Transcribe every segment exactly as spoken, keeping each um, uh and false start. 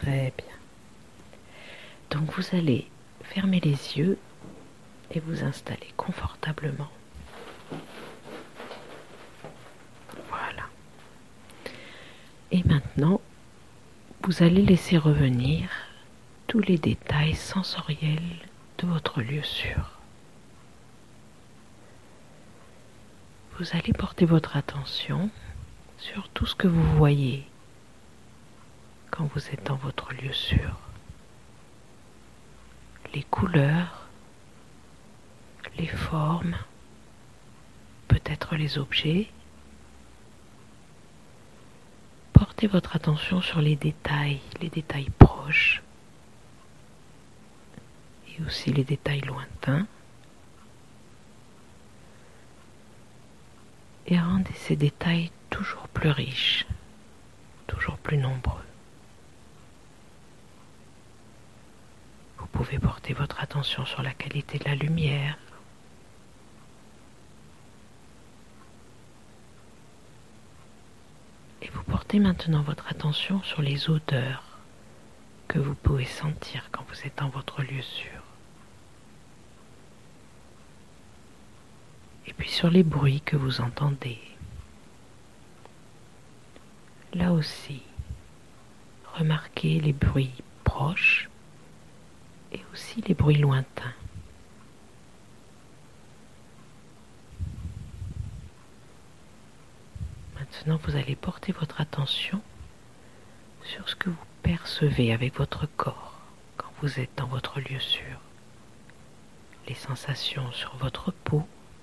Très bien. Donc vous allez fermer les yeux et vous installer confortablement. Voilà. Et maintenant, vous allez laisser revenir tous les détails sensoriels de votre lieu sûr. Vous allez porter votre attention sur tout ce que vous voyez quand vous êtes dans votre lieu sûr. Les couleurs, les formes, peut-être les objets. Portez votre attention sur les détails, les détails proches et aussi les détails lointains. Et rendez ces détails toujours plus riches, toujours plus nombreux. Vous pouvez porter votre attention sur la qualité de la lumière. Et vous portez maintenant votre attention sur les odeurs que vous pouvez sentir quand vous êtes dans votre lieu sûr. Et puis sur les bruits que vous entendez. Là aussi, remarquez les bruits proches et aussi les bruits lointains. Maintenant, vous allez porter votre attention sur ce que vous percevez avec votre corps quand vous êtes dans votre lieu sûr. Les sensations sur votre peau,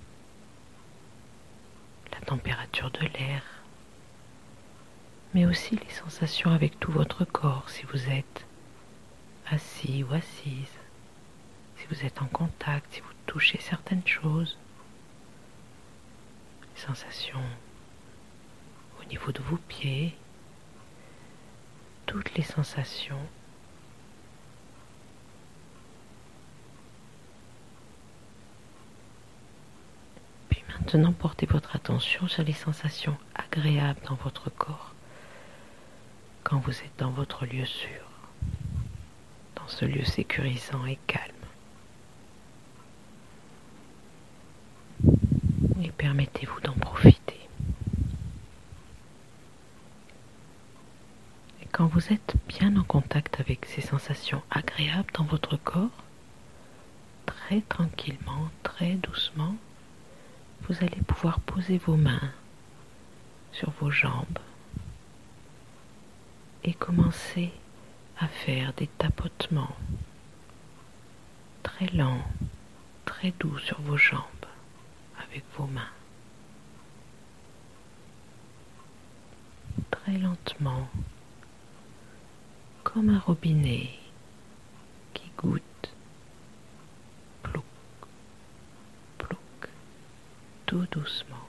la température de l'air, mais aussi les sensations avec tout votre corps si vous êtes assis ou assise, si vous êtes en contact, si vous touchez certaines choses, les sensations au niveau de vos pieds, toutes les sensations. Puis maintenant, portez votre attention sur les sensations agréables dans votre corps quand vous êtes dans votre lieu sûr, dans ce lieu sécurisant et calme. Et permettez-vous d'en profiter. Et quand vous êtes bien en contact avec ces sensations agréables dans votre corps, très tranquillement, très doucement, vous allez pouvoir poser vos mains sur vos jambes et commencer à faire des tapotements très lents, très doux sur vos jambes avec vos mains. Très lentement, comme un robinet qui goutte, plouc, plouc, tout doucement,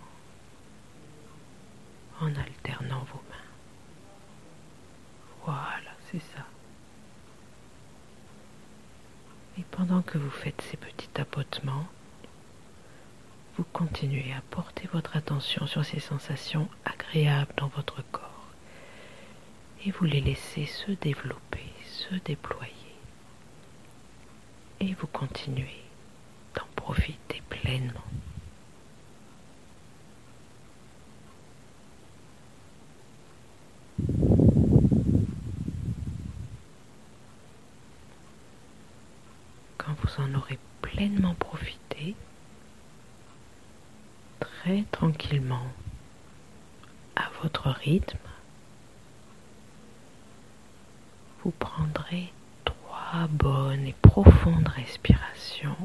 en alternant vos mains. Voilà, c'est ça. Et pendant que vous faites ces petits tapotements, vous continuez à porter votre attention sur ces sensations agréables dans votre corps et vous les laissez se développer, se déployer. Et vous continuez d'en profiter pleinement. Quand vous en aurez pleinement profité, très tranquillement, à votre rythme, vous prendrez trois bonnes et profondes respirations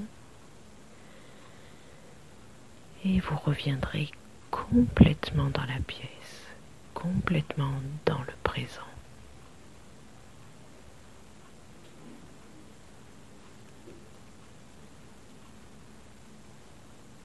et vous reviendrez complètement dans la pièce, complètement dans le présent.